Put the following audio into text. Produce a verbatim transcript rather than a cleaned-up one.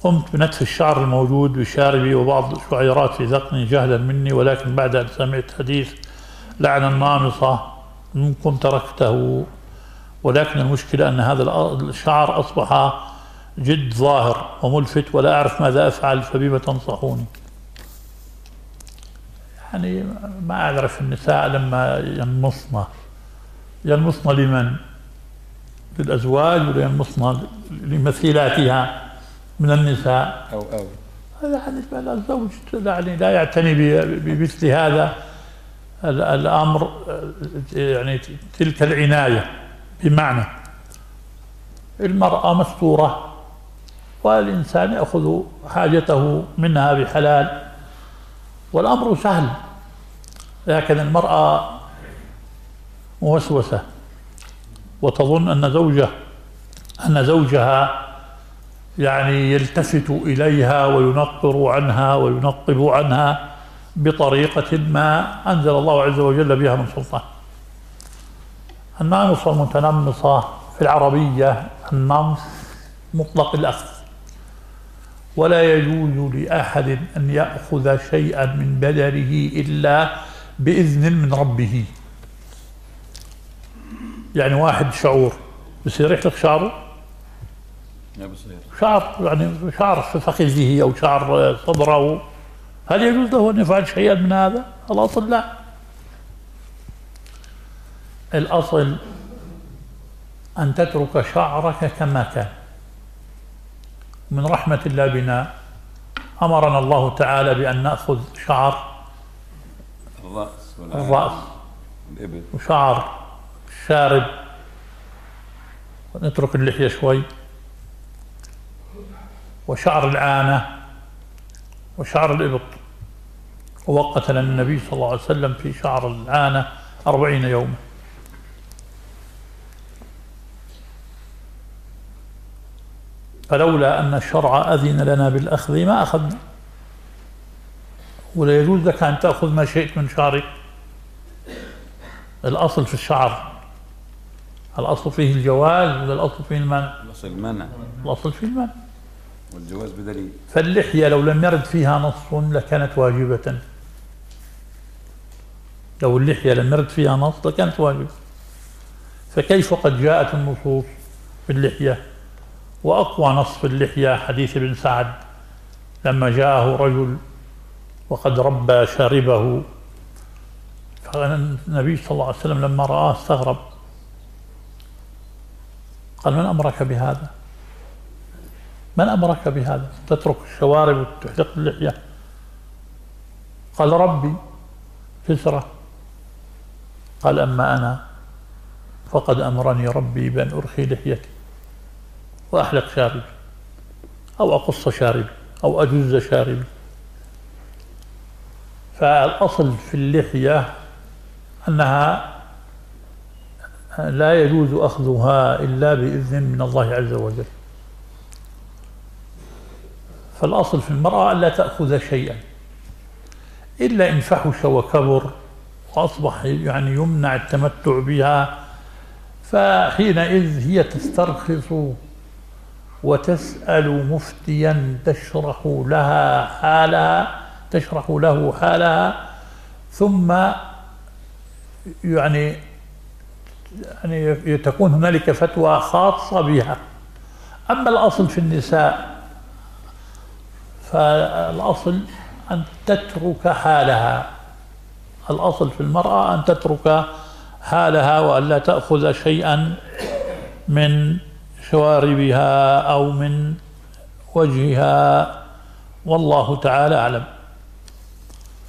قمت بنتف الشعر الموجود بشاربي وبعض شعيرات في ذقني جهلا مني، ولكن بعد أن سمعت حديث لعن النامصة منكم تركته. ولكن المشكلة أن هذا الشعر أصبح جد ظاهر وملفت ولا أعرف ماذا أفعل، فبما تنصحوني؟ يعني ما أعرف النساء لما ينمصن ينمصن لمن؟ للأزواج ولا ينمصن لمثيلاتها من النساء؟ أو أو يعني الزوج يعني لا يعتني بمثل هذا الأمر، يعني تلك العناية، بمعنى المرأة مستورة والإنسان يأخذ حاجته منها بحلال والأمر سهل، لكن المرأة موسوسة وتظن أن زوجها أن زوجها يعني يلتفت إليها وينقر عنها وينقب عنها بطريقة ما أنزل الله عز وجل بها من سلطان. النامصة المتنمصة في العربية النمص مطلق الأخذ، ولا يجوز لأحد أن يأخذ شيئا من بدنه إلا بإذن من ربه. يعني واحد شعور بصير يحلق شعره، شعر يعني شعر في فخذه أو شعر صدره، هل يجوز له أن يفعل شيئا من هذا؟ الأصل لا. الأصل أن تترك شعرك كما كان. من رحمة الله بنا أمرنا الله تعالى بأن نأخذ شعر الرأس الرأس وشعر الشارب ونترك اللحية شوي، وشعر العانة وشعر الإبط. ووقت لنا النبي صلى الله عليه وسلم في شعر العانة أربعين يوما. فلولا أن الشرع أذن لنا بالأخذ ما أخذنا. ولا يجوز لك أن تأخذ ما شئت من شعرك. الأصل في الشعر، الأصل فيه الجواز ولا الأصل فيه المنع؟ الأصل المنع. الأصل فيه المنع والجواز بدليل. فاللحية لو لم يرد فيها نص لكانت واجبة. لو اللحية لم يرد فيها نص لكانت واجبة، فكيف قد جاءت النصوص في اللحية؟ وأقوى نص في اللحية حديث ابن سعد لما جاءه رجل وقد ربى شاربه، فالنبي صلى الله عليه وسلم لما رآه استغرب، قال: من أمرك بهذا؟ من أمرك بهذا؟ تترك الشوارب وتحلق اللحية؟ قال: ربي كسرى. قال: أما أنا فقد أمرني ربي بأن أرخي لحيتي وأحلق شاربي أو أقص شاربي أو أجز شاربي. فالأصل في اللحية أنها لا يجوز أخذها إلا بإذن من الله عز وجل. فالأصل في المرأة ألا تأخذ شيئا إلا إن فحش وكبر وأصبح يعني يمنع التمتع بها، فحينئذ هي تسترخص وتسأل مفتيا تشرح لها حالها تشرح له حالها، ثم يعني يعني تكون هنالك فتوى خاصة بها. أما الأصل في النساء فالأصل أن تترك حالها. الأصل في المرأة أن تترك حالها وأن لا تأخذ شيئا من شواربها أو من وجهها، والله تعالى أعلم.